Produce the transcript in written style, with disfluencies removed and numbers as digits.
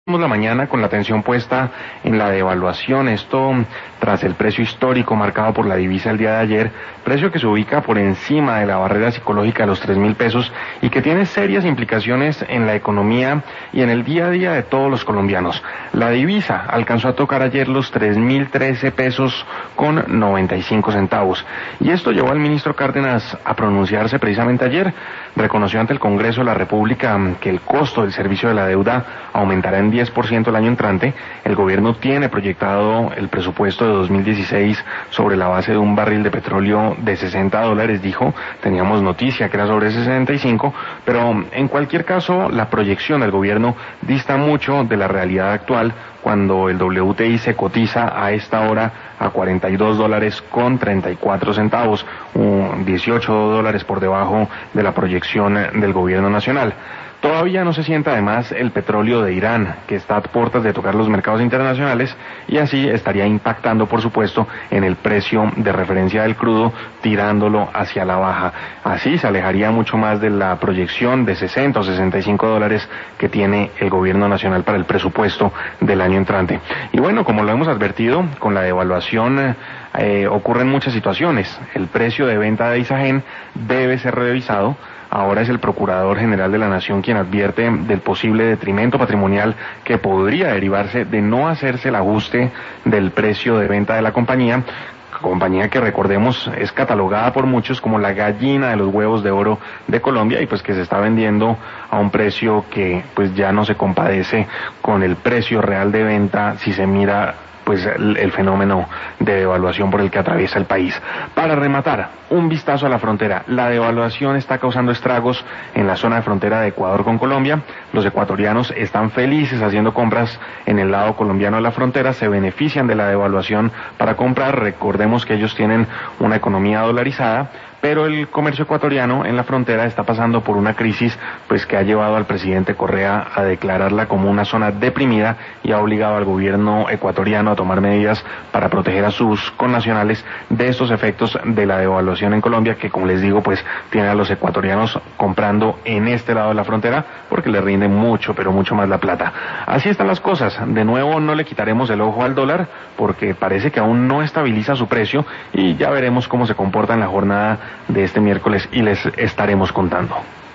La mañana con la atención puesta en la devaluación, esto tras el precio histórico marcado por la divisa el día de ayer, precio que se ubica por encima de la barrera psicológica de los 3.000 pesos y que tiene serias implicaciones en la economía y en el día a día de todos los colombianos. La divisa alcanzó a tocar ayer los 3.013 pesos con 95 centavos y esto llevó al ministro Cárdenas a pronunciarse precisamente ayer. Reconoció ante el Congreso de la República que el costo del servicio de la deuda aumentará en 10% el año entrante. El gobierno tiene proyectado el presupuesto de 2016 sobre la base de un barril de petróleo de $60, dijo. Teníamos noticia que era sobre 65, pero en cualquier caso la proyección del gobierno dista mucho de la realidad actual, cuando el WTI se cotiza a esta hora a $42 con 34 centavos, $18 por debajo de la proyección del gobierno nacional. Todavía no se sienta además el petróleo de Irán, que está a puertas de tocar los mercados internacionales y así estaría impactando, por supuesto, en el precio de referencia del crudo, tirándolo hacia la baja. Así se alejaría mucho más de la proyección de 60 o $65 que tiene el gobierno nacional para el presupuesto del año entrante. Y bueno, como lo hemos advertido, con la devaluación ocurren muchas situaciones. El precio de venta de Isagen debe ser revisado. Ahora es el Procurador General de la Nación quien advierte del posible detrimento patrimonial que podría derivarse de no hacerse el ajuste del precio de venta de la compañía que, recordemos, es catalogada por muchos como la gallina de los huevos de oro de Colombia y pues que se está vendiendo a un precio que pues ya no se compadece con el precio real de venta si se mira pues el fenómeno de devaluación por el que atraviesa el país. Para rematar, un vistazo a la frontera. La devaluación está causando estragos en la zona de frontera de Ecuador con Colombia. Los ecuatorianos están felices haciendo compras en el lado colombiano de la frontera, se benefician de la devaluación para comprar. Recordemos que ellos tienen una economía dolarizada, pero el comercio ecuatoriano en la frontera está pasando por una crisis pues que ha llevado al presidente Correa a declararla como una zona deprimida y ha obligado al gobierno ecuatoriano a tomar medidas para proteger a sus connacionales de estos efectos de la devaluación en Colombia, que, como les digo, pues tiene a los ecuatorianos comprando en este lado de la frontera porque les rinde mucho, pero mucho más la plata. Así están las cosas. De nuevo, no le quitaremos el ojo al dólar porque parece que aún no estabiliza su precio y ya veremos cómo se comporta en la jornada de este miércoles y les estaremos contando.